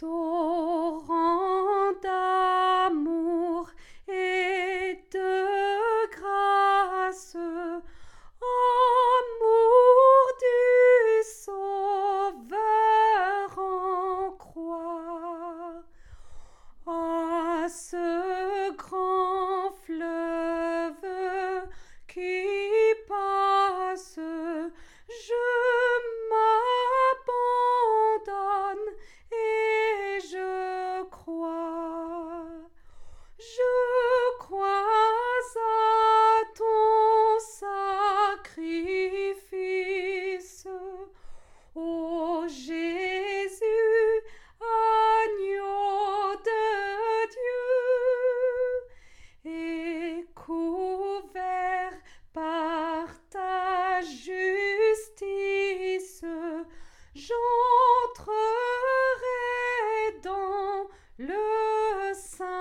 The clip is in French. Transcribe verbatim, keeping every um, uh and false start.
Torrent d'amour et de grâce, amour du Sauveur en croix, à ce grand fleuve qui passe, je m'abandonne et je crois, je crois à ton sacrifice, ô Jésus, agneau de Dieu, et couvert par ta justice, j'entrerai dans le sein